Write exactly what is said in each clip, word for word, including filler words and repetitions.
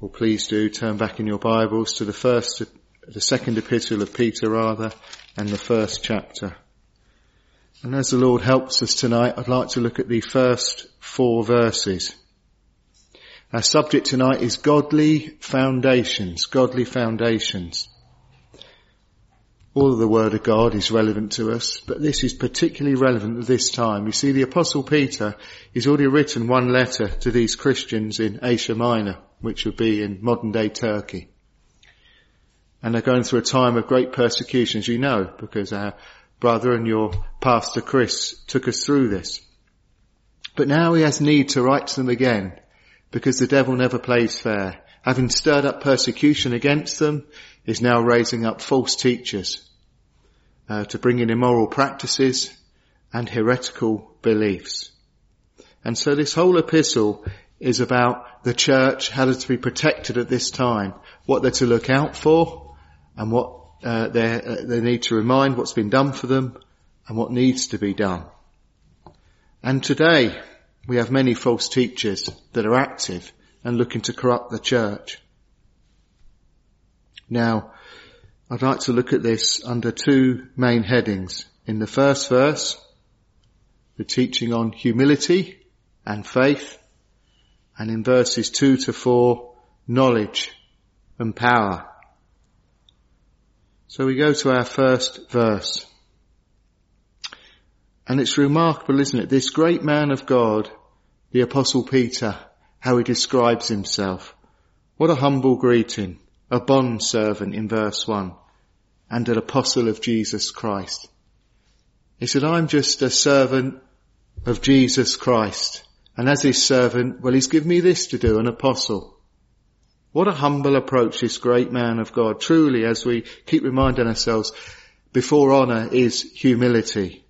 Well, please do turn back in your Bibles to the first, the second epistle of Peter rather, and the first chapter. And as the Lord helps us tonight, I'd like to look at the first four verses. Our subject tonight is godly foundations, godly foundations. All of the Word of God is relevant to us, but this is particularly relevant at this time. You see, the Apostle Peter has already written one letter to these Christians in Asia Minor, which would be in modern-day Turkey. And they're going through a time of great persecution, as you know, because our brother and your pastor Chris took us through this. But now he has need to write to them again, because the devil never plays fair. Having stirred up persecution against them, is now raising up false teachers uh, to bring in immoral practices and heretical beliefs. And so this whole epistle is about the church, how they're to be protected at this time, what they're to look out for, and what uh, they uh, they need to remind what's been done for them, and what needs to be done. And today we have many false teachers that are active and looking to corrupt the church. Now, I'd like to look at this under two main headings. In the first verse, the teaching on humility and faith, and in verses two to four, knowledge and power. So we go to our first verse. And it's remarkable, isn't it? This great man of God, the Apostle Peter, how he describes himself. What a humble greeting. A bondservant in verse one, and an apostle of Jesus Christ. He said, I'm just a servant of Jesus Christ. And as his servant, well, he's given me this to do, an apostle. What a humble approach, this great man of God. Truly, as we keep reminding ourselves, before honour is humility.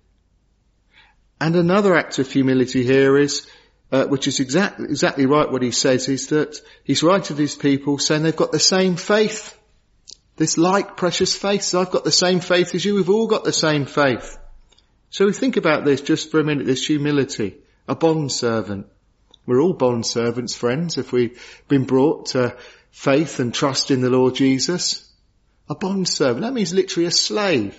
And another act of humility here is, Uh, which is exactly, exactly right what he says, is that he's writing to these people saying they've got the same faith. This like precious faith. So I've got the same faith as you. We've all got the same faith. So we think about this just for a minute, this humility. A bondservant. We're all bondservants, friends, if we've been brought to faith and trust in the Lord Jesus. A bondservant. That means literally a slave.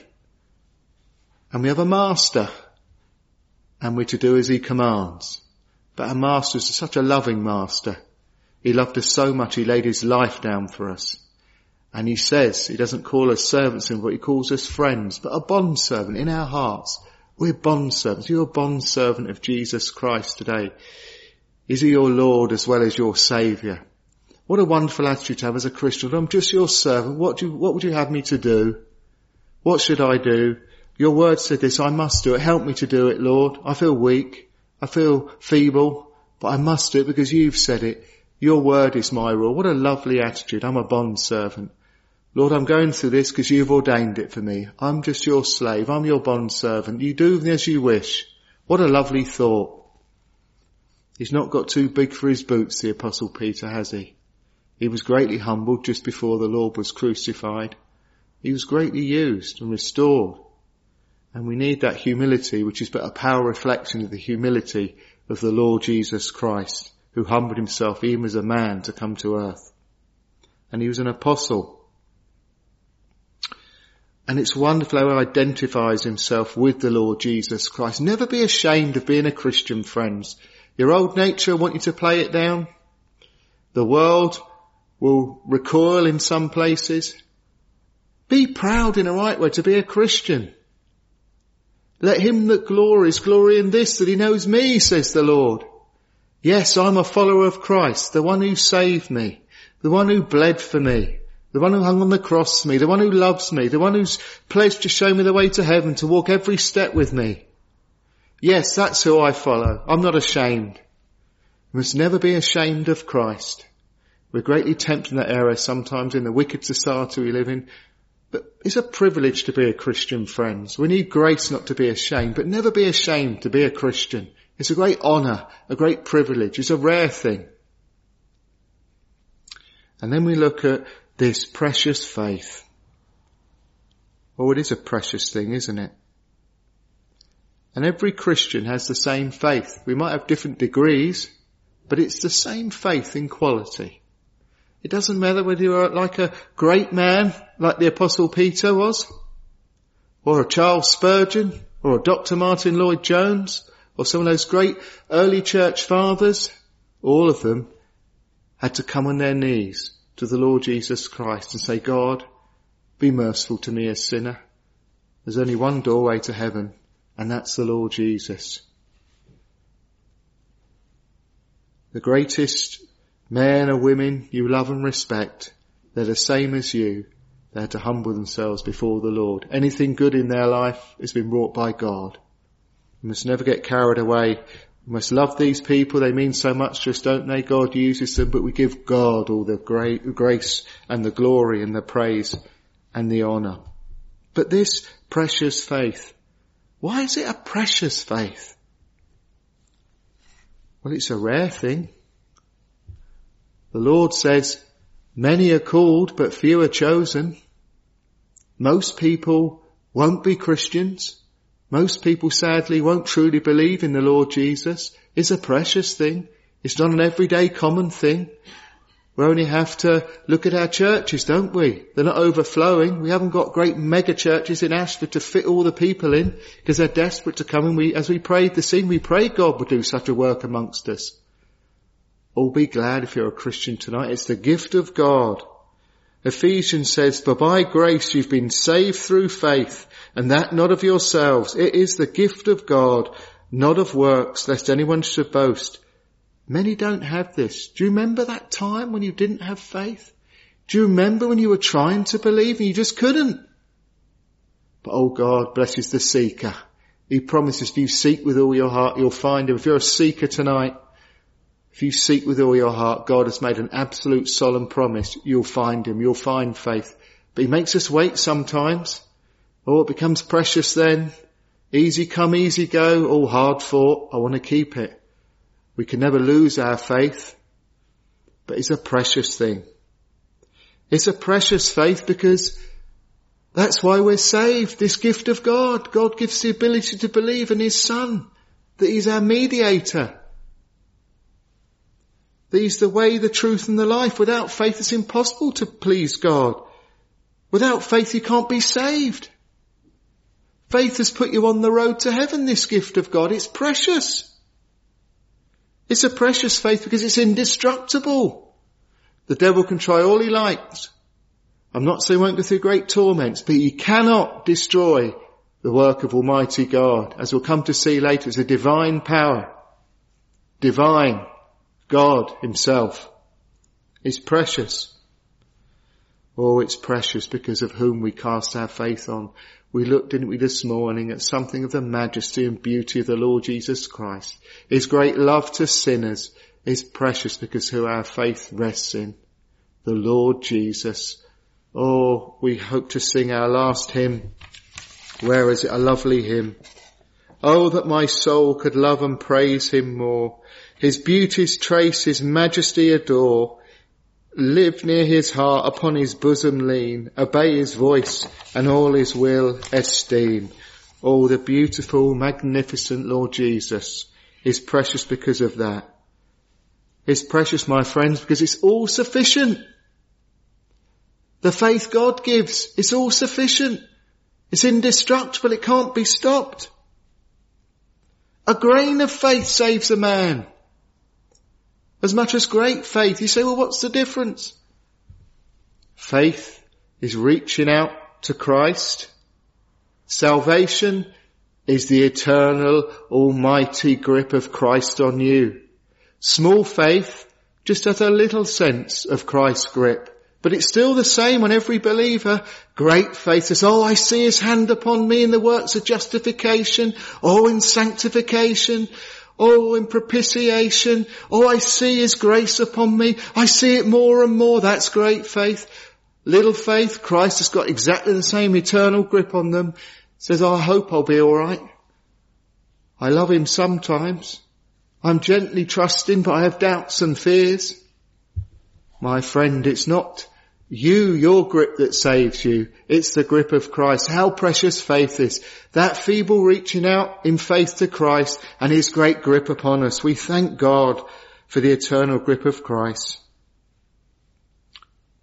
And we have a master. And we're to do as he commands. But our master is such a loving master. He loved us so much, he laid his life down for us. And he says, he doesn't call us servants, but he calls us friends. But a bondservant in our hearts. We're bondservants. You're a bondservant of Jesus Christ today. Is he your Lord as well as your Saviour? What a wonderful attitude to have as a Christian. I'm just your servant. What do you, what would you have me to do? What should I do? Your word said this, I must do it. Help me to do it, Lord. I feel weak. I feel feeble, but I must do it because you've said it. Your word is my rule. What a lovely attitude. I'm a bondservant. Lord, I'm going through this because you've ordained it for me. I'm just your slave. I'm your bondservant. You do with me as you wish. What a lovely thought. He's not got too big for his boots, the Apostle Peter, has he? He was greatly humbled just before the Lord was crucified. He was greatly used and restored. And we need that humility, which is but a power reflection of the humility of the Lord Jesus Christ, who humbled himself even as a man to come to earth. And he was an apostle. And it's wonderful how he identifies himself with the Lord Jesus Christ. Never be ashamed of being a Christian, friends. Your old nature want you to play it down. The world will recoil in some places. Be proud in a right way to be a Christian. Let him that glories glory in this, that he knows me, says the Lord. Yes, I'm a follower of Christ, the one who saved me, the one who bled for me, the one who hung on the cross for me, the one who loves me, the one who's pledged to show me the way to heaven, to walk every step with me. Yes, that's who I follow. I'm not ashamed. We must never be ashamed of Christ. We're greatly tempted in that area sometimes in the wicked society we live in. But it's a privilege to be a Christian, friends. We need grace not to be ashamed, but never be ashamed to be a Christian. It's a great honour, a great privilege. It's a rare thing. And then we look at this precious faith. Oh, it is a precious thing, isn't it? And every Christian has the same faith. We might have different degrees, but it's the same faith in quality. It doesn't matter whether you're like a great man, like the Apostle Peter was, or a Charles Spurgeon, or a Doctor Martin Lloyd-Jones, or some of those great early church fathers. All of them had to come on their knees to the Lord Jesus Christ and say, God, be merciful to me, a sinner. There's only one doorway to heaven, and that's the Lord Jesus. The greatest men or women you love and respect, they're the same as you. They had to humble themselves before the Lord. Anything good in their life has been wrought by God. We must never get carried away. We must love these people. They mean so much to us, don't they? God uses them, but we give God all the great grace and the glory and the praise and the honour. But this precious faith, why is it a precious faith? Well, it's a rare thing. The Lord says, many are called, but few are chosen. Most people won't be Christians. Most people, sadly, won't truly believe in the Lord Jesus. It's a precious thing. It's not an everyday common thing. We only have to look at our churches, don't we? They're not overflowing. We haven't got great mega churches in Ashford to fit all the people in because they're desperate to come. And we, as we prayed this evening, we prayed God would do such a work amongst us. Oh, be glad if you're a Christian tonight. It's the gift of God. Ephesians says, for by grace you've been saved through faith, and that not of yourselves. It is the gift of God, not of works, lest anyone should boast. Many don't have this. Do you remember that time when you didn't have faith? Do you remember when you were trying to believe and you just couldn't? But oh, God blesses the seeker. He promises if you seek with all your heart, you'll find him. If you're a seeker tonight, if you seek with all your heart, God has made an absolute solemn promise. You'll find him. You'll find faith. But he makes us wait sometimes. Oh, it becomes precious then. Easy come, easy go. All hard fought. I want to keep it. We can never lose our faith. But it's a precious thing. It's a precious faith because that's why we're saved. This gift of God. God gives the ability to believe in his Son. That he's our mediator. That he's the way, the truth and the life. Without faith it's impossible to please God. Without faith you can't be saved. Faith has put you on the road to heaven, this gift of God. It's precious. It's a precious faith because it's indestructible. The devil can try all he likes. I'm not saying he won't go through great torments, but he cannot destroy the work of Almighty God. As we'll come to see later, it's a divine power. Divine. God himself. It's precious. Oh, it's precious because of whom we cast our faith on. We looked, didn't we, this morning at something of the majesty and beauty of the Lord Jesus Christ. His great love to sinners is precious because who our faith rests in. The Lord Jesus. Oh, we hope to sing our last hymn. Where is it? A lovely hymn. Oh, that my soul could love and praise him more. His beauties trace, his majesty adore. Live near his heart, upon his bosom lean. Obey his voice and all his will esteem. Oh, the beautiful, magnificent Lord Jesus is precious because of that. It's precious, my friends, because it's all sufficient. The faith God gives, it's all sufficient. It's indestructible, it can't be stopped. A grain of faith saves a man. As much as great faith. You say, well, what's the difference? Faith is reaching out to Christ. Salvation is the eternal, almighty grip of Christ on you. Small faith just has a little sense of Christ's grip. But it's still the same on every believer. Great faith says, oh, I see his hand upon me in the works of justification. Oh, in sanctification. Oh, in propitiation. Oh, I see his grace upon me. I see it more and more. That's great faith. Little faith, Christ has got exactly the same eternal grip on them. Says, oh, I hope I'll be all right. I love him sometimes. I'm gently trusting, but I have doubts and fears. My friend, it's not you, your grip that saves you. It's the grip of Christ. How precious faith is. That feeble reaching out in faith to Christ and his great grip upon us. We thank God for the eternal grip of Christ.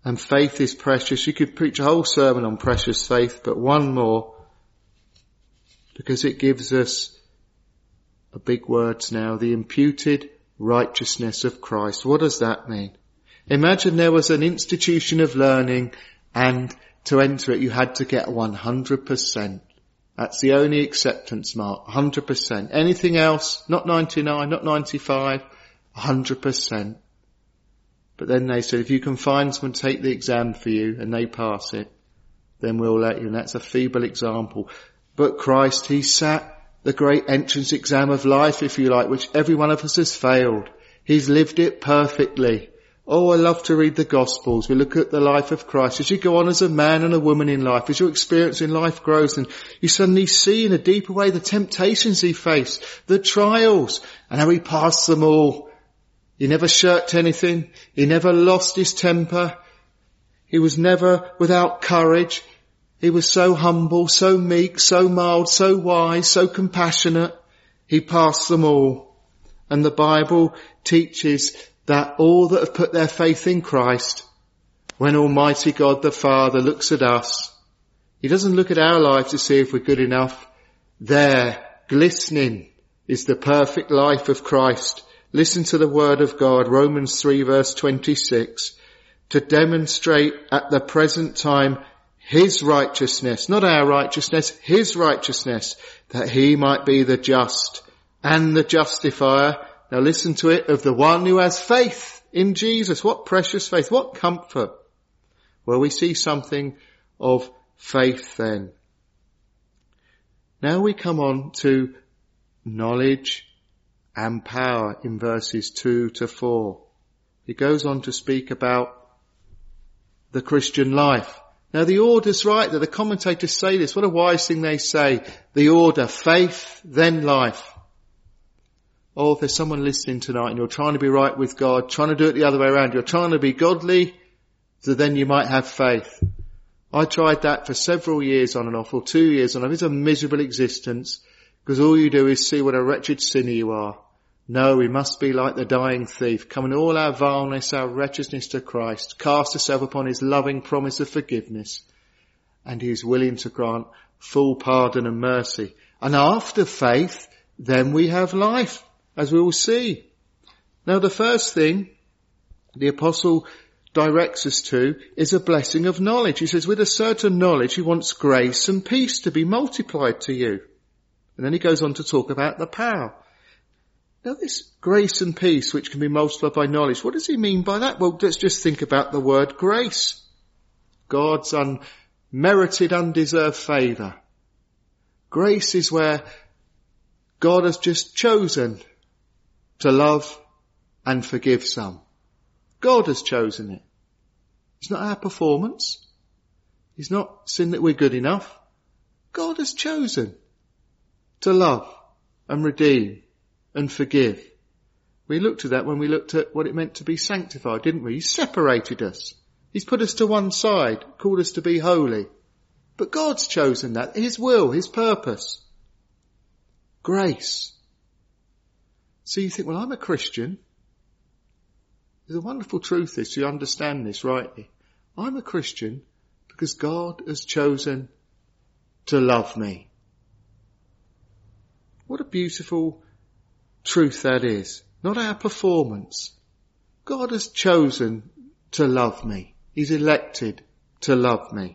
And faith is precious. You could preach a whole sermon on precious faith, but one more, because it gives us a big words now, the imputed righteousness of Christ. What does that mean? Imagine there was an institution of learning, and to enter it you had to get one hundred percent. That's the only acceptance mark, one hundred percent. Anything else, not ninety-nine, not ninety-five, one hundred percent. But then they said, if you can find someone to take the exam for you and they pass it, then we'll let you. And that's a feeble example. But Christ, he sat the great entrance exam of life, if you like, which every one of us has failed. He's lived it perfectly. Oh, I love to read the Gospels. We look at the life of Christ. As you go on as a man and a woman in life, as your experience in life grows, and you suddenly see in a deeper way the temptations he faced, the trials, and how he passed them all. He never shirked anything. He never lost his temper. He was never without courage. He was so humble, so meek, so mild, so wise, so compassionate. He passed them all. And the Bible teaches that all that have put their faith in Christ, when Almighty God the Father looks at us, he doesn't look at our lives to see if we're good enough. There, glistening, is the perfect life of Christ. Listen to the word of God, Romans three verse twenty-six, to demonstrate at the present time his righteousness, not our righteousness, his righteousness, that he might be the just and the justifier. Now listen to it, of the one who has faith in Jesus. What precious faith, what comfort. Well, we see something of faith then. Now we come on to knowledge and power in verses two to four. He goes on to speak about the Christian life. Now the order's right there. The commentators say this. What a wise thing they say. The order, faith, then life. Oh, if there's someone listening tonight and you're trying to be right with God, trying to do it the other way around, you're trying to be godly, so then you might have faith. I tried that for several years on and off, or two years on and off. It's a miserable existence, because all you do is see what a wretched sinner you are. No, we must be like the dying thief, come in all our vileness, our wretchedness to Christ, cast ourselves upon his loving promise of forgiveness, and he is willing to grant full pardon and mercy. And after faith, then we have life, as we will see. Now the first thing the apostle directs us to is a blessing of knowledge. He says, with a certain knowledge, he wants grace and peace to be multiplied to you. And then he goes on to talk about the power. Now this grace and peace which can be multiplied by knowledge, what does he mean by that? Well, let's just think about the word grace. God's unmerited, undeserved favour. Grace is where God has just chosen to love and forgive some. God has chosen it. It's not our performance. It's not sin that we're good enough. God has chosen to love and redeem and forgive. We looked at that when we looked at what it meant to be sanctified, didn't we? He separated us. He's put us to one side, called us to be holy. But God's chosen that, his will, his purpose. Grace. So you think, well, I'm a Christian. The wonderful truth is, you understand this rightly. I'm a Christian because God has chosen to love me. What a beautiful truth that is. Not our performance. God has chosen to love me. He's elected to love me.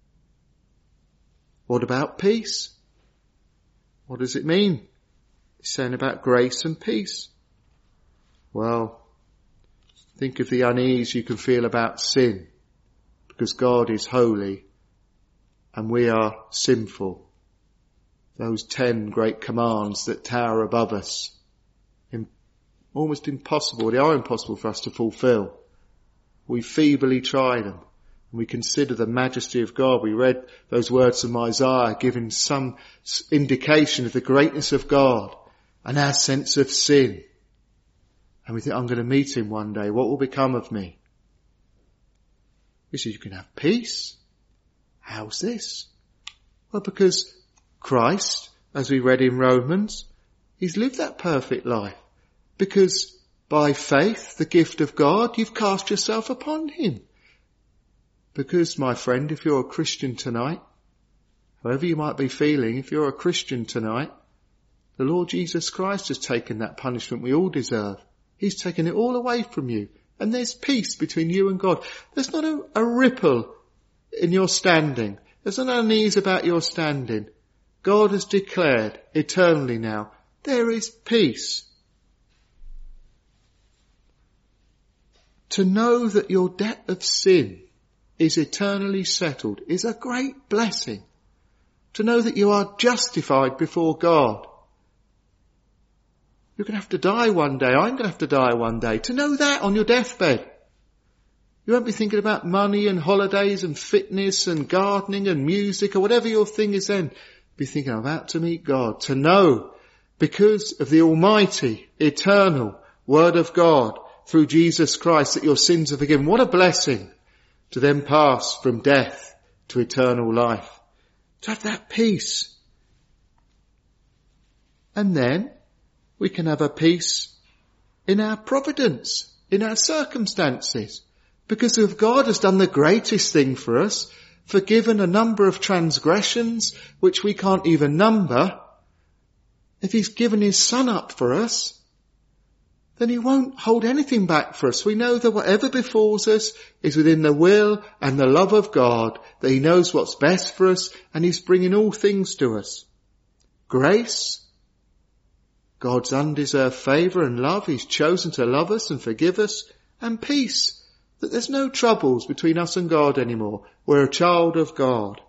What about peace? What does it mean? He's saying about grace and peace. Well, think of the unease you can feel about sin, because God is holy and we are sinful. Those ten great commands that tower above us, almost impossible, they are impossible for us to fulfill. We feebly try them, and we consider the majesty of God. We read those words from Isaiah giving some indication of the greatness of God and our sense of sin. And we think, I'm going to meet him one day. What will become of me? He says, you can have peace. How's this? Well, because Christ, as we read in Romans, he's lived that perfect life. Because by faith, the gift of God, you've cast yourself upon him. Because, my friend, if you're a Christian tonight, however you might be feeling, if you're a Christian tonight, the Lord Jesus Christ has taken that punishment we all deserve. He's taken it all away from you. And there's peace between you and God. There's not a, a ripple in your standing. There's no unease about your standing. God has declared eternally now, there is peace. To know that your debt of sin is eternally settled is a great blessing. To know that you are justified before God. You're going to have to die one day. I'm going to have to die one day. To know that on your deathbed. You won't be thinking about money and holidays and fitness and gardening and music or whatever your thing is then. Be thinking, I'm about to meet God. To know, because of the almighty, eternal Word of God through Jesus Christ, that your sins are forgiven. What a blessing to then pass from death to eternal life. To have that peace. And then we can have a peace in our providence, in our circumstances. Because if God has done the greatest thing for us, forgiven a number of transgressions which we can't even number, if he's given his Son up for us, then he won't hold anything back for us. We know that whatever befalls us is within the will and the love of God, that he knows what's best for us and he's bringing all things to us. Grace, God's undeserved favour and love, he's chosen to love us and forgive us, and peace, that there's no troubles between us and God anymore. We're a child of God.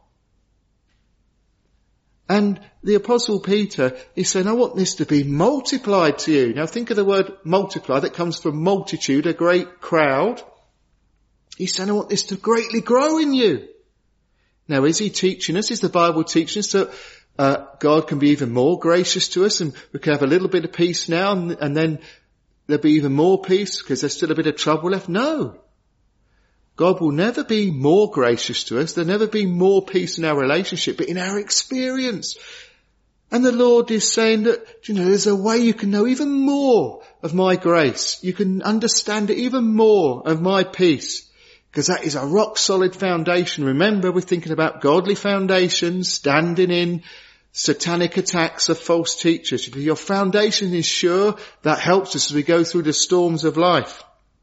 And the Apostle Peter is saying, I want this to be multiplied to you. Now think of the word multiply, that comes from multitude, a great crowd. He's saying, I want this to greatly grow in you. Now is he teaching us, is the Bible teaching us that uh, God can be even more gracious to us and we can have a little bit of peace now and, and then there'll be even more peace because there's still a bit of trouble left? No. God will never be more gracious to us. There'll never be more peace in our relationship, but in our experience. And the Lord is saying that, you know, there's a way you can know even more of my grace. You can understand it even more of my peace. Because that is a rock solid foundation. Remember, we're thinking about godly foundations, standing in satanic attacks of false teachers. If your foundation is sure, that helps us as we go through the storms of life.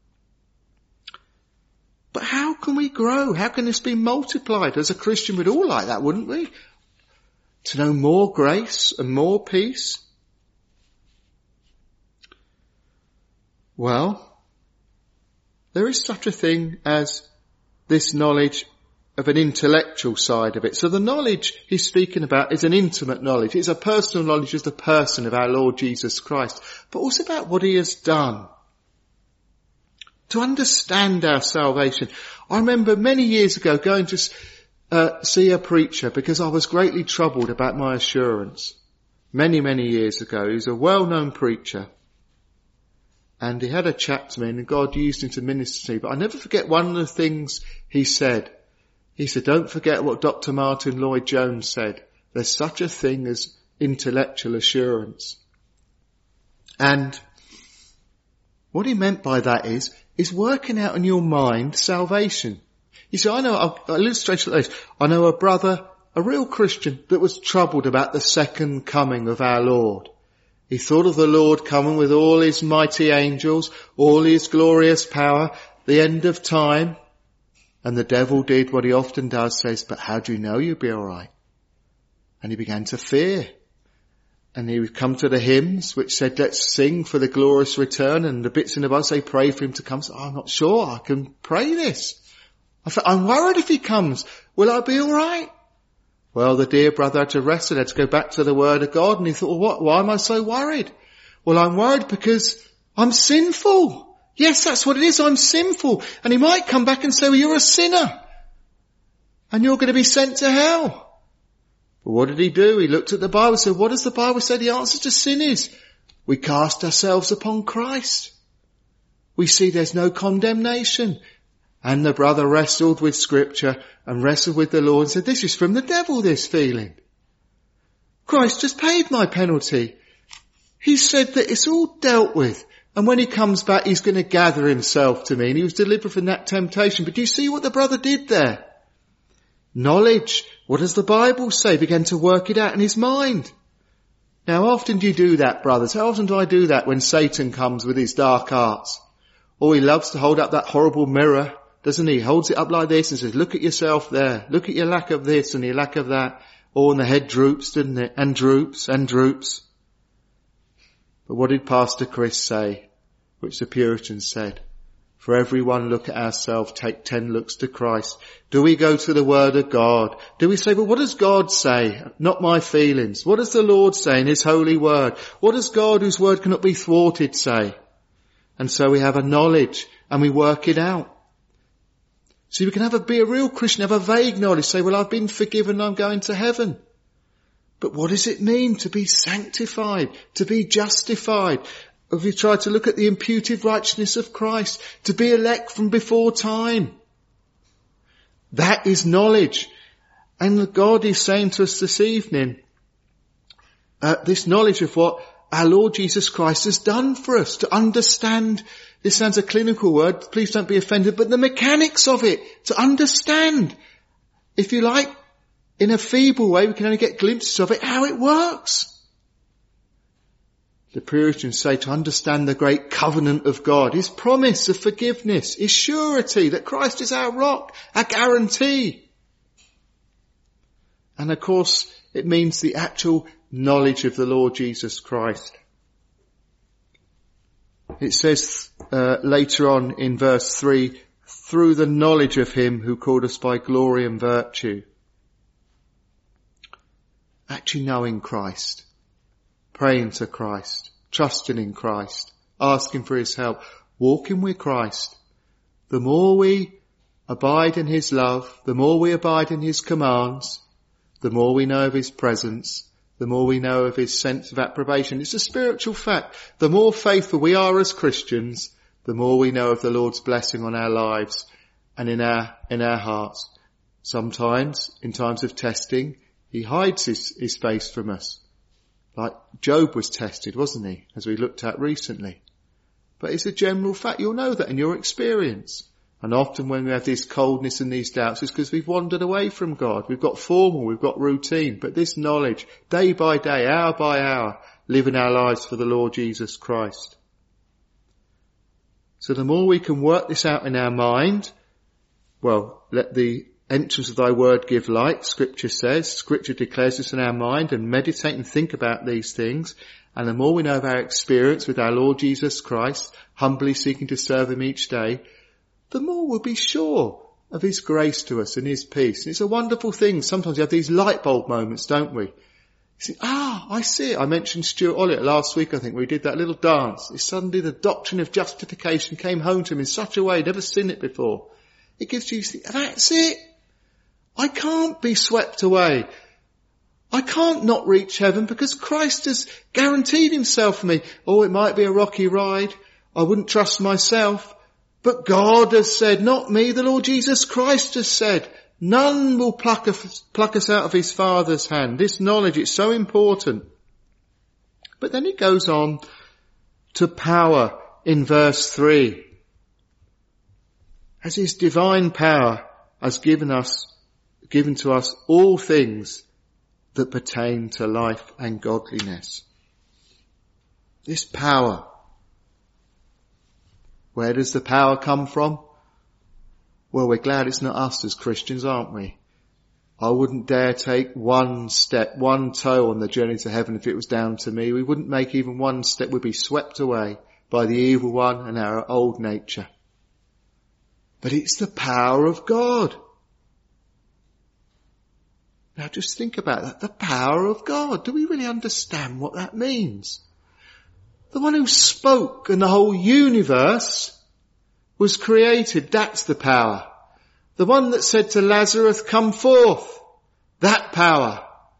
But how can we grow? How can this be multiplied? As a Christian, we'd all like that, wouldn't we? To know more grace and more peace. Well, there is such a thing as this knowledge of an intellectual side of it. So the knowledge he's speaking about is an intimate knowledge. It's a personal knowledge of the person of our Lord Jesus Christ, but also about what he has done. To understand our salvation. I remember many years ago going to uh, see a preacher because I was greatly troubled about my assurance. Many, many years ago. He was a well-known preacher. And he had a chat to me and God used him to minister to me. But I never forget one of the things he said. He said, don't forget what Doctor Martin Lloyd-Jones said. There's such a thing as intellectual assurance. And what he meant by that is, is working out in your mind salvation. You see, I know, I'll, I'll illustrate it like this. I know a brother, a real Christian, that was troubled about the second coming of our Lord. He thought of the Lord coming with all his mighty angels, all his glorious power, the end of time. And the devil did what he often does, says, but how do you know you'll be alright? And he began to fear. And he would come to the hymns which said, let's sing for the glorious return. And the bits in the Bible say, pray for him to come. So, oh, I'm not sure I can pray this. I thought, I'm worried if he comes. Will I be alright? Well, the dear brother had to wrestle, had to go back to the Word of God. And he thought, well, what, why am I so worried? Well, I'm worried because I'm sinful. Yes, that's what it is. I'm sinful. And he might come back and say, well, you're a sinner. And you're going to be sent to hell. But what did he do? He looked at the Bible and said, what does the Bible say the answer to sin is? We cast ourselves upon Christ. We see there's no condemnation. And the brother wrestled with Scripture and wrestled with the Lord and said, this is from the devil, this feeling. Christ has paid my penalty. He said that it's all dealt with. And when he comes back, he's going to gather himself to me. And he was delivered from that temptation. But do you see what the brother did there? Knowledge. What does the Bible say? He began to work it out in his mind. Now, how often do you do that, brothers? How often do I do that when Satan comes with his dark arts? Oh, he loves to hold up that horrible mirror, doesn't he? He holds it up like this and says, look at yourself there. Look at your lack of this and your lack of that. Oh, and the head droops, didn't it? And droops and droops. But what did Pastor Chris say? Which the Puritans said? For every one look at ourselves, take ten looks to Christ. Do we go to the Word of God? Do we say, well, what does God say? Not my feelings. What does the Lord say in His holy Word? What does God, whose Word cannot be thwarted, say? And so we have a knowledge and we work it out. See, we can have a, be a real Christian, have a vague knowledge, say, well, I've been forgiven, I'm going to heaven. But what does it mean to be sanctified, to be justified? If we try to look at the imputed righteousness of Christ, to be elect from before time. That is knowledge. And God is saying to us this evening, uh, this knowledge of what our Lord Jesus Christ has done for us, to understand, this sounds a clinical word, please don't be offended, but the mechanics of it, to understand, if you like, in a feeble way, we can only get glimpses of it, how it works. The Puritans say to understand the great covenant of God, His promise of forgiveness, His surety that Christ is our rock, our guarantee. And of course, it means the actual knowledge of the Lord Jesus Christ. It says uh, later on in verse three, through the knowledge of Him who called us by glory and virtue. Actually knowing Christ, praying to Christ, trusting in Christ, asking for His help, walking with Christ. The more we abide in His love, the more we abide in His commands, the more we know of His presence, the more we know of His sense of approbation. It's a spiritual fact. The more faithful we are as Christians, the more we know of the Lord's blessing on our lives and in our, in our hearts. Sometimes, in times of testing, He hides his, his face from us. Like Job was tested, wasn't he? As we looked at recently. But it's a general fact. You'll know that in your experience. And often when we have this coldness and these doubts, it's because we've wandered away from God. We've got formal, we've got routine. But this knowledge, day by day, hour by hour, living our lives for the Lord Jesus Christ. So the more we can work this out in our mind, well, let the entrance of thy word give light, Scripture says. Scripture declares this in our mind, and meditate and think about these things. And the more we know of our experience with our Lord Jesus Christ, humbly seeking to serve Him each day, the more we'll be sure of His grace to us and His peace. And it's a wonderful thing. Sometimes we have these light bulb moments, don't we? You see, ah, I see it. I mentioned Stuart Olliott last week, I think, we did that little dance. It's suddenly the doctrine of justification came home to him in such a way, never seen it before. It gives you, that's it. I can't be swept away. I can't not reach heaven because Christ has guaranteed Himself for me. Oh, it might be a rocky ride. I wouldn't trust myself. But God has said, not me, the Lord Jesus Christ has said, none will pluck us, pluck us out of His Father's hand. This knowledge, it's so important. But then it goes on to power in verse three. As His divine power has given us, given to us all things that pertain to life and godliness. This power. Where does the power come from? Well, we're glad it's not us as Christians, aren't we? I wouldn't dare take one step, one toe on the journey to heaven if it was down to me. We wouldn't make even one step. We'd be swept away by the evil one and our old nature. But it's the power of God. Now just think about that. The power of God. Do we really understand what that means? The one who spoke and the whole universe was created. That's the power. The one that said to Lazarus, come forth. That power.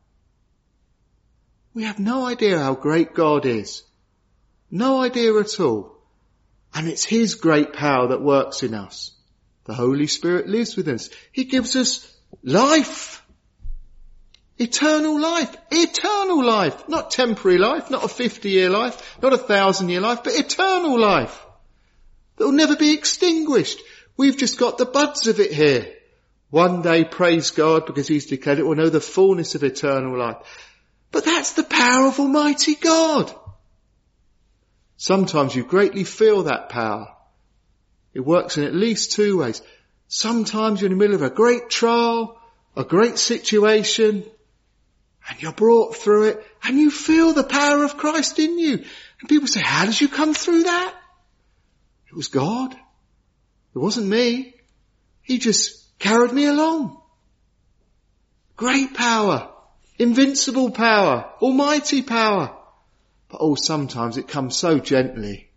We have no idea how great God is. No idea at all. And it's His great power that works in us. The Holy Spirit lives with us. He gives us life. Eternal life. Eternal life. Not temporary life, not a fifty-year life, not a thousand-year life, but eternal life. That will never be extinguished. We've just got the buds of it here. One day, praise God, because he's declared it, we'll know the fullness of eternal life. But that's the power of Almighty God. Sometimes you greatly feel that power. It works in at least two ways. Sometimes you're in the middle of a great trial, a great situation, and you're brought through it, and you feel the power of Christ in you. And people say, how did you come through that? It was God. It wasn't me. He just carried me along. Great power, invincible power, almighty power. But oh, sometimes it comes so gently.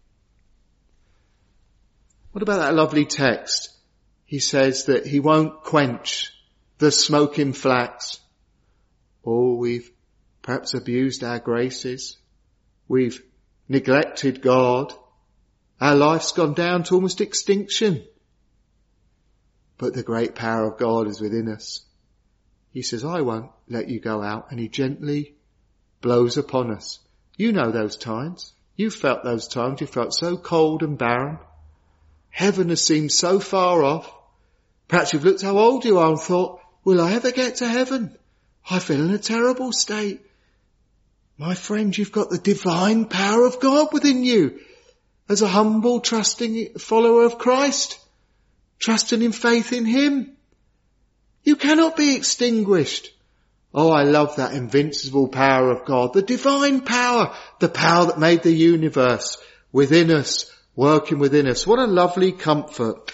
What about that lovely text? He says that he won't quench the smoking flax. Oh, we've perhaps abused our graces. We've neglected God. Our life's gone down to almost extinction. But the great power of God is within us. He says, I won't let you go out. And he gently blows upon us. You know those times. You felt those times. You felt so cold and barren. Heaven has seemed so far off. Perhaps you've looked how old you are and thought, will I ever get to heaven? I feel in a terrible state. My friend, you've got the divine power of God within you. As a humble, trusting follower of Christ, trusting in faith in him. You cannot be extinguished. Oh, I love that invincible power of God, the divine power, the power that made the universe within us, working within us. What a lovely comfort.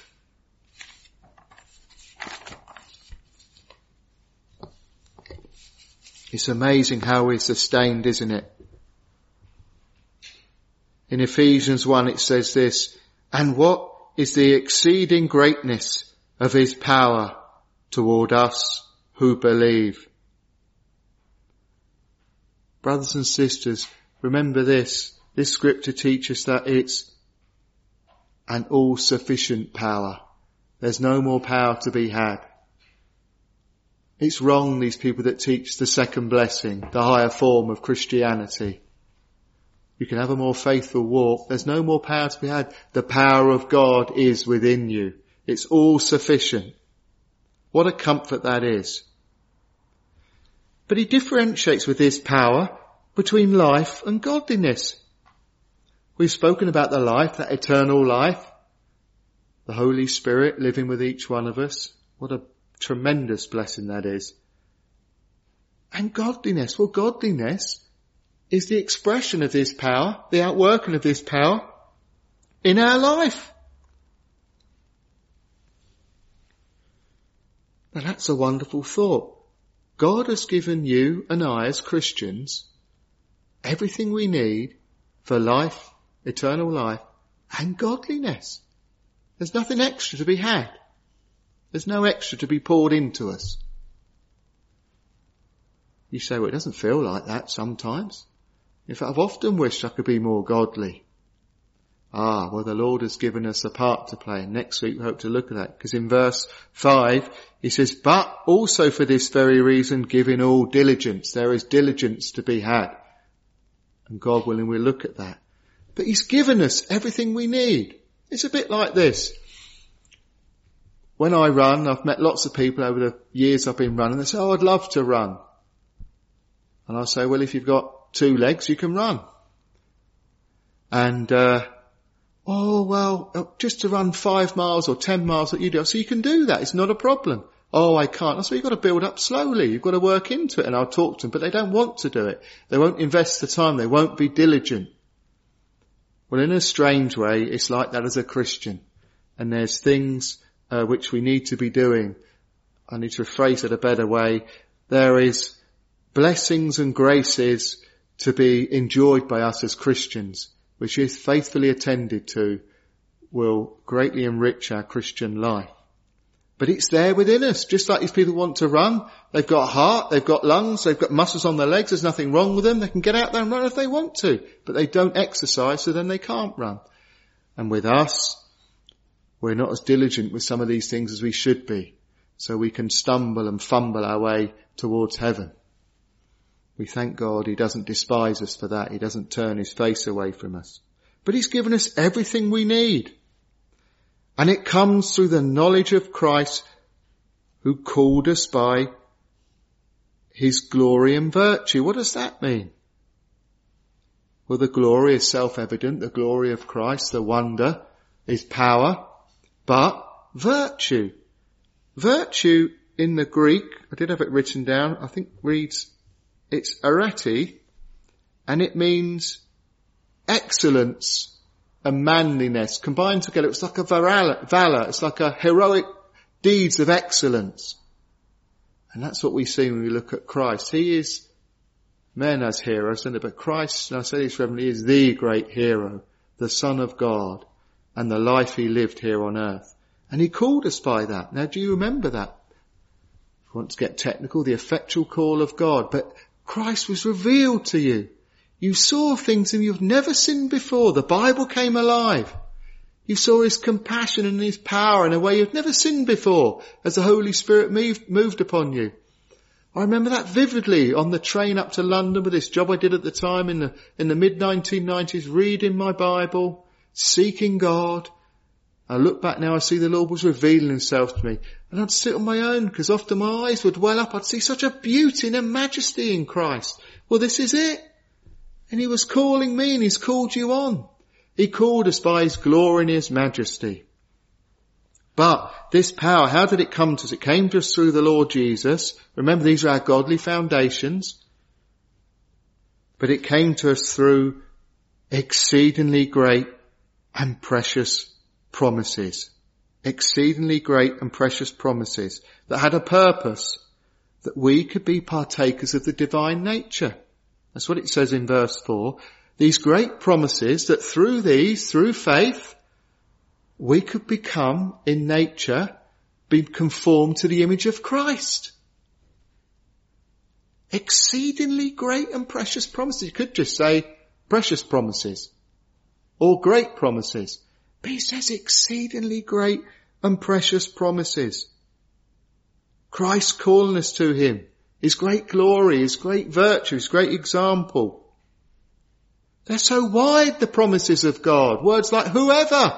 It's amazing how we're sustained, isn't it? In Ephesians one it says this, and what is the exceeding greatness of his power toward us who believe? Brothers and sisters, remember this. This scripture teaches that it's an all-sufficient power. There's no more power to be had. It's wrong, these people that teach the second blessing, the higher form of Christianity. You can have a more faithful walk. There's no more power to be had. The power of God is within you. It's all sufficient. What a comfort that is. But he differentiates with his power between life and godliness. We've spoken about the life, that eternal life. The Holy Spirit living with each one of us. What a tremendous blessing that is. And godliness. Well, godliness is the expression of this power, the outworking of this power in our life. Now that's a wonderful thought. God has given you and I as Christians everything we need for life, eternal life, and godliness. There's nothing extra to be had. There's no extra to be poured into us. You say, well, it doesn't feel like that sometimes. In fact, I've often wished I could be more godly. Ah, well, the Lord has given us a part to play. And next week we hope to look at that. Because in verse five, he says, but also for this very reason, give in all diligence. There is diligence to be had. And God willing, we'll look at that. But he's given us everything we need. It's a bit like this. When I run, I've met lots of people over the years I've been running. They say, oh, I'd love to run. And I say, well, if you've got two legs, you can run. And, uh, oh, well, just to run five miles or ten miles that you do. So you can do that. It's not a problem. Oh, I can't. So you've got to build up slowly. You've got to work into it. And I'll talk to them, but they don't want to do it. They won't invest the time. They won't be diligent. Well, in a strange way, it's like that as a Christian. And there's things uh, which we need to be doing. I need to phrase it a better way. There is blessings and graces to be enjoyed by us as Christians, which if faithfully attended to, will greatly enrich our Christian life. But it's there within us, just like these people want to run. They've got a heart, they've got lungs, they've got muscles on their legs, there's nothing wrong with them. They can get out there and run if they want to, but they don't exercise, so then they can't run. And with us, we're not as diligent with some of these things as we should be, so we can stumble and fumble our way towards heaven. We thank God he doesn't despise us for that. He doesn't turn his face away from us. But he's given us everything we need. And it comes through the knowledge of Christ, who called us by his glory and virtue. What does that mean? Well, the glory is self-evident. The glory of Christ, the wonder, is power. But virtue. Virtue in the Greek, I did have it written down, I think reads, it's arete, and it means excellence and manliness combined together. It's like a valor. It's like a heroic deeds of excellence. And that's what we see when we look at Christ. He is men as heroes, but Christ, and I say this reverently, is the great hero, the Son of God, and the life he lived here on earth. And he called us by that. Now, do you remember that? If you want to get technical, the effectual call of God. But Christ was revealed to you. You saw things in you've never seen before. The Bible came alive. You saw his compassion and his power in a way you've never seen before as the Holy Spirit moved, moved upon you. I remember that vividly on the train up to London with this job I did at the time in the, in the mid nineteen nineties, reading my Bible, seeking God. I look back now, I see the Lord was revealing himself to me. And I'd sit on my own because often my eyes would well up. I'd see such a beauty and a majesty in Christ. Well, this is it. And he was calling me and he's called you on. He called us by his glory and his majesty. But this power, how did it come to us? It came to us through the Lord Jesus. Remember, these are our godly foundations. But it came to us through exceedingly great and precious promises. Exceedingly great and precious promises that had a purpose, that we could be partakers of the divine nature. That's what it says in verse four. These great promises that through these, through faith, we could become, in nature, be conformed to the image of Christ. Exceedingly great and precious promises. You could just say precious promises or great promises. But he says exceedingly great and precious promises. Christ calling us to him. His great glory, his great virtue, his great example. They're so wide, the promises of God. Words like whoever.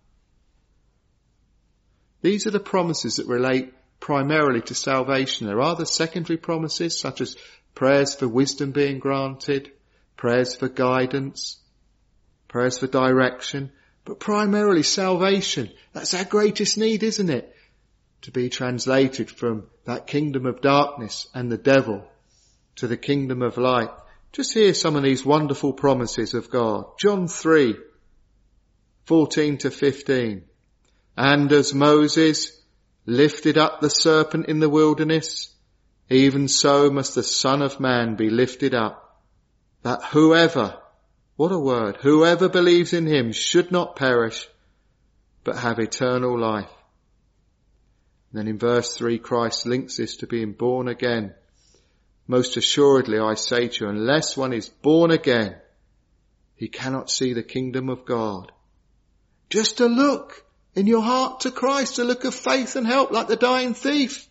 These are the promises that relate primarily to salvation. There are other secondary promises such as prayers for wisdom being granted, prayers for guidance, prayers for direction, but primarily salvation. That's our greatest need, isn't it? To be translated from that kingdom of darkness and the devil to the kingdom of light. Just hear some of these wonderful promises of God. John three, fourteen to fifteen. And as Moses lifted up the serpent in the wilderness, even so must the Son of Man be lifted up, that whoever, what a word, whoever believes in him should not perish, but have eternal life. And then in verse three, Christ links this to being born again. Most assuredly, I say to you, unless one is born again, he cannot see the kingdom of God. Just a look in your heart to Christ, a look of faith and help like the dying thief.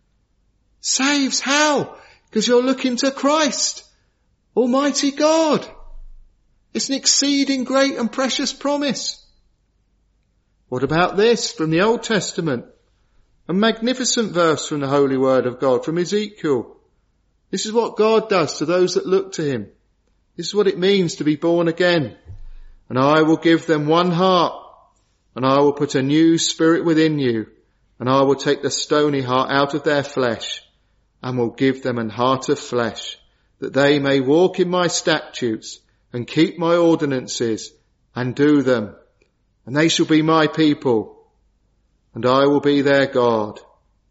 Saves how? Because you're looking to Christ, Almighty God. It's an exceeding great and precious promise. What about this from the Old Testament? A magnificent verse from the Holy Word of God, from Ezekiel. This is what God does to those that look to him. This is what it means to be born again. And I will give them one heart, and I will put a new spirit within you, and I will take the stony heart out of their flesh, and will give them an heart of flesh, that they may walk in my statutes, and keep my ordinances, and do them. And they shall be my people, and I will be their God.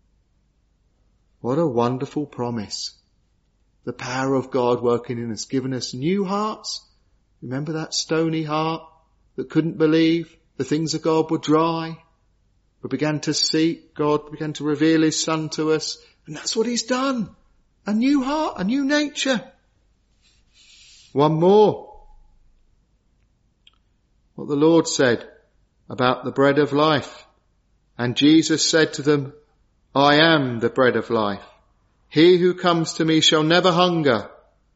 What a wonderful promise. The power of God working in us, giving us new hearts. Remember that stony heart that couldn't believe? The things of God were dry. We began to seek God, began to reveal his Son to us. And that's what he's done. A new heart, a new nature. One more. What the Lord said about the bread of life. And Jesus said to them, I am the bread of life. He who comes to me shall never hunger,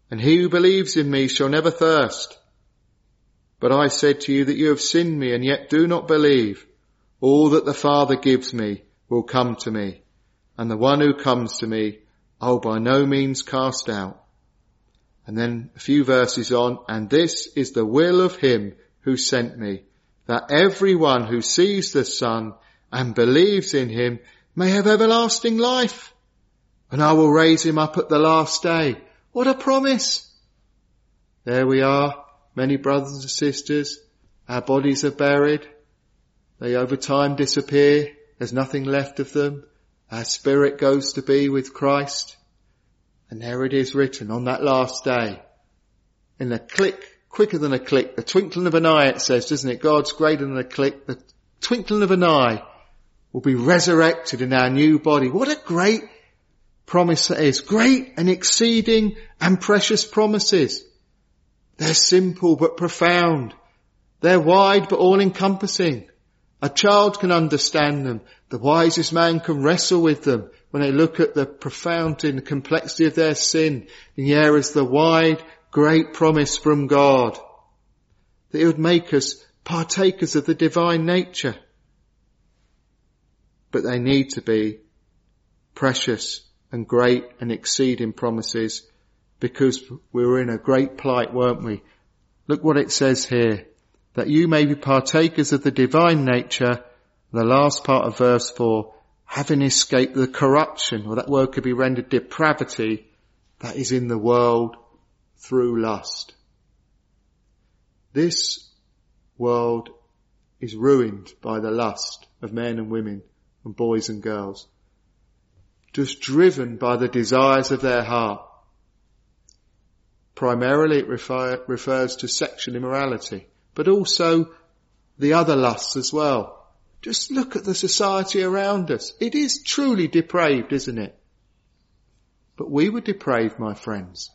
and he who believes in me shall never thirst. But I said to you that you have sinned me and yet do not believe. All that the Father gives me will come to me, and the one who comes to me I'll by no means cast out. And then a few verses on, and this is the will of him who sent me, that everyone who sees the Son and believes in him may have everlasting life, and I will raise him up at the last day. What a promise! There we are, many brothers and sisters. Our bodies are buried. They over time disappear. There's nothing left of them. Our spirit goes to be with Christ. And there it is written on that last day. In a click, quicker than a click, the twinkling of an eye, it says, doesn't it? God's greater than a click. The twinkling of an eye will be resurrected in our new body. What a great promise that is. Great and exceeding and precious promises. They're simple but profound. They're wide but all-encompassing. A child can understand them. The wisest man can wrestle with them when they look at the profundity and the complexity of their sin. And here is the wide, great promise from God that he would make us partakers of the divine nature. But they need to be precious and great and exceeding promises, because we were in a great plight, weren't we? Look what it says here, that you may be partakers of the divine nature, the last part of verse four, having escaped the corruption, or that word could be rendered depravity, that is in the world through lust. This world is ruined by the lust of men and women and boys and girls, just driven by the desires of their heart. Primarily it refer, refers to sexual immorality, but also the other lusts as well. Just look at the society around us. It is truly depraved, isn't it? But we were depraved, my friends.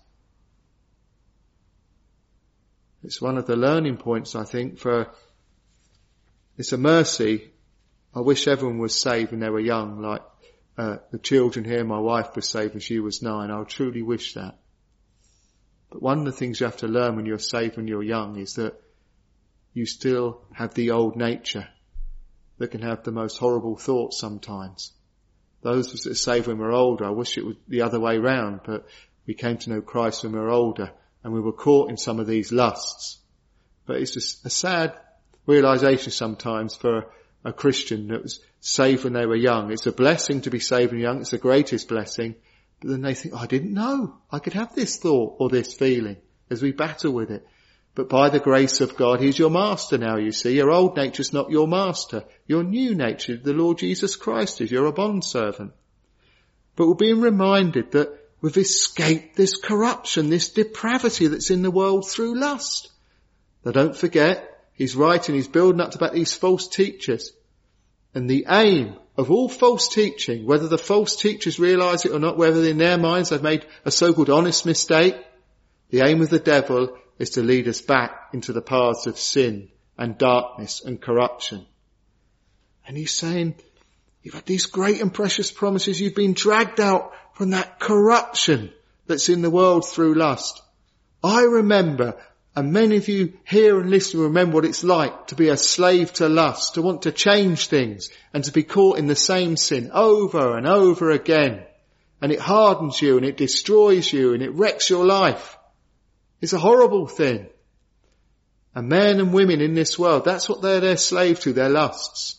It's one of the learning points, I think, for it's a mercy. I wish everyone was saved when they were young, like uh, the children here. My wife was saved when she was nine. I truly wish that. But one of the things you have to learn when you're saved when you're young is that you still have the old nature that can have the most horrible thoughts sometimes. Those that are saved when we're older, I wish it was the other way round, but we came to know Christ when we were older and we were caught in some of these lusts. But it's just a sad realization sometimes for a Christian that was saved when they were young. It's a blessing to be saved when young. It's the greatest blessing. But then they think, oh, I didn't know I could have this thought or this feeling as we battle with it. But by the grace of God, he's your master now, you see. Your old nature's not your master. Your new nature, the Lord Jesus Christ is. You're a bondservant. But we're being reminded that we've escaped this corruption, this depravity that's in the world through lust. Now don't forget, he's writing, he's building up about these false teachers. And the aim of all false teaching, whether the false teachers realise it or not, whether in their minds they've made a so-called honest mistake, the aim of the devil is to lead us back into the paths of sin and darkness and corruption. And he's saying, you've had these great and precious promises, you've been dragged out from that corruption that's in the world through lust. I remember, and many of you here and listen remember what it's like to be a slave to lust, to want to change things and to be caught in the same sin over and over again. And it hardens you and it destroys you and it wrecks your life. It's a horrible thing. And men and women in this world, that's what they're their slave to, their lusts.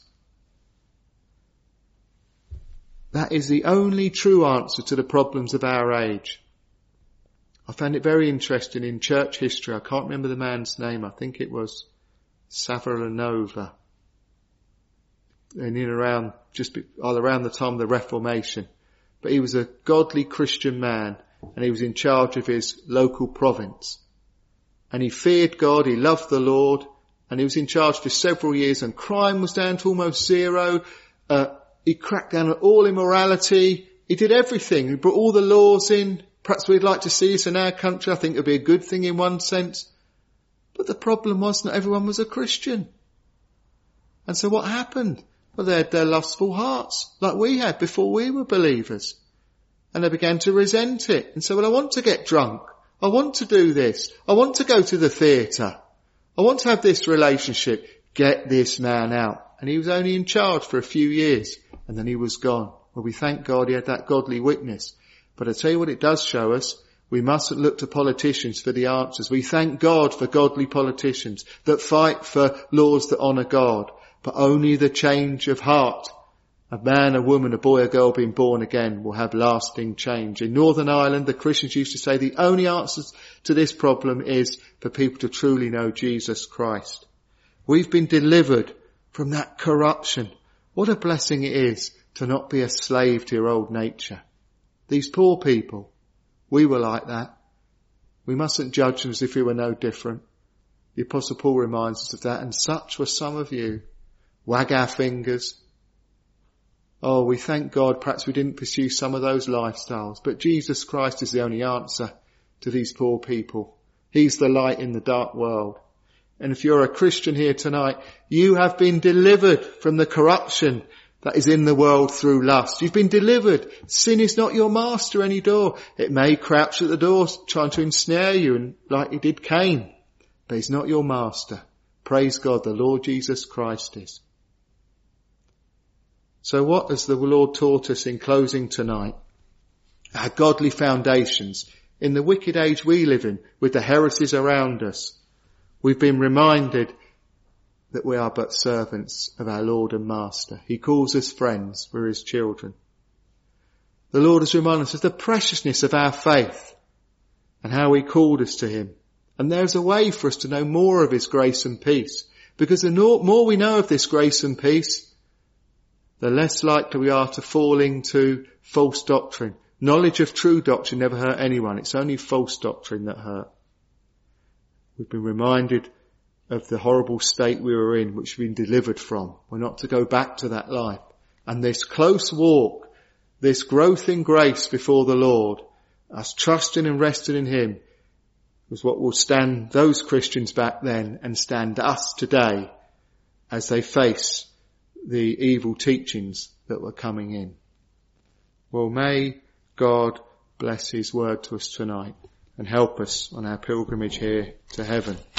That is the only true answer to the problems of our age. I found it very interesting in church history. I can't remember the man's name. I think it was Savonarola. And in around, just all around the time of the Reformation. But he was a godly Christian man and he was in charge of his local province. And he feared God, he loved the Lord, and he was in charge for several years and crime was down to almost zero. Uh, he cracked down on all immorality. He did everything. He brought all the laws in. Perhaps we'd like to see this in our country. I think it would be a good thing in one sense. But the problem was not everyone was a Christian. And so what happened? Well, they had their lustful hearts, like we had before we were believers. And they began to resent it. And say, well, I want to get drunk. I want to do this. I want to go to the theatre. I want to have this relationship. Get this man out. And he was only in charge for a few years and then he was gone. Well, we thank God he had that godly witness. But I tell you what it does show us. We mustn't look to politicians for the answers. We thank God for godly politicians that fight for laws that honour God. But only the change of heart, a man, a woman, a boy, a girl being born again will have lasting change. In Northern Ireland, the Christians used to say the only answer to this problem is for people to truly know Jesus Christ. We've been delivered from that corruption. What a blessing it is to not be a slave to your old nature. These poor people, we were like that. We mustn't judge them as if we were no different. The Apostle Paul reminds us of that, and such were some of you. Wag our fingers. Oh, we thank God perhaps we didn't pursue some of those lifestyles, but Jesus Christ is the only answer to these poor people. He's the light in the dark world. And if you're a Christian here tonight, you have been delivered from the corruption that is in the world through lust. You've been delivered. Sin is not your master any door. It may crouch at the door trying to ensnare you, and like it did Cain, but he's not your master. Praise God, the Lord Jesus Christ is. So what has the Lord taught us in closing tonight? Our godly foundations in the wicked age we live in, with the heresies around us. We've been reminded that we are but servants of our Lord and Master. He calls us friends. We're his children. The Lord has reminded us of the preciousness of our faith and how he called us to him. And there's a way for us to know more of his grace and peace. Because the more we know of this grace and peace, the less likely we are to fall into false doctrine. Knowledge of true doctrine never hurt anyone. It's only false doctrine that hurt. We've been reminded of the horrible state we were in, which we've been delivered from. We're not to go back to that life. And this close walk, this growth in grace before the Lord, us trusting and resting in him, was what will stand those Christians back then and stand us today as they face the evil teachings that were coming in. Well, may God bless his word to us tonight and help us on our pilgrimage here to heaven.